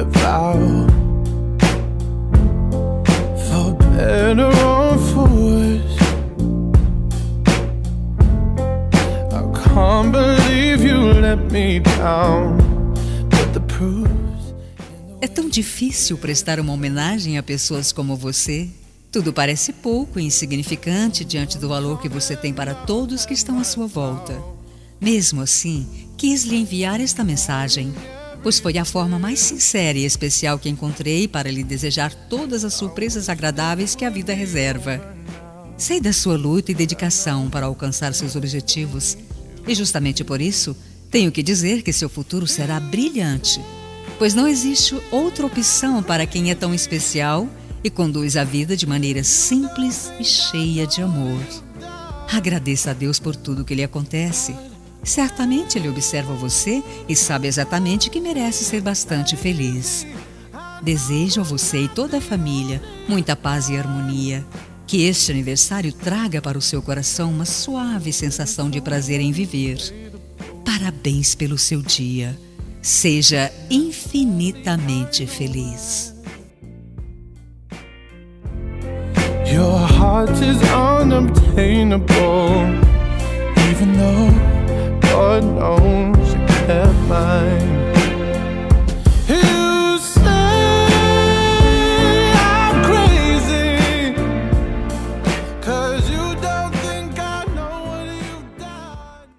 a vow. For better or for worse, I can't believe you let me down. But the proof's... É tão difícil prestar uma homenagem a pessoas como você. Tudo parece pouco e insignificante diante do valor que você tem para todos que estão à sua volta. Mesmo assim, quis lhe enviar esta mensagem, pois foi a forma mais sincera e especial que encontrei para lhe desejar todas as surpresas agradáveis que a vida reserva. Sei da sua luta e dedicação para alcançar seus objetivos, e justamente por isso, tenho que dizer que seu futuro será brilhante, pois não existe outra opção para quem é tão especial e conduz a vida de maneira simples e cheia de amor. Agradeça a Deus por tudo que lhe acontece. Certamente Ele observa você e sabe exatamente que merece ser bastante feliz. Desejo a você e toda a família muita paz e harmonia. Que este aniversário traga para o seu coração uma suave sensação de prazer em viver. Parabéns pelo seu dia. Seja infinitamente feliz. Your heart is unobtainable, even though God knows you kept mine.